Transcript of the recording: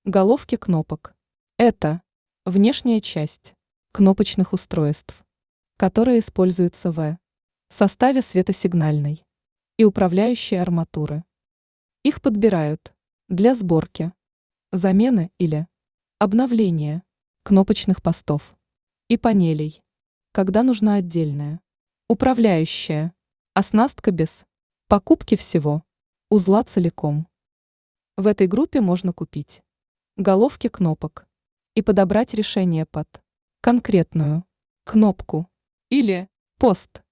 Головки кнопок. Это внешняя часть кнопочных устройств, которые используются в составе светосигнальной и управляющей арматуры. Их подбирают для сборки, замены или обновления кнопочных постов и панелей, когда нужна отдельная управляющая оснастка без покупки всего узла целиком. В этой группе можно купить головки кнопок и подобрать решение под конкретную кнопку или пост.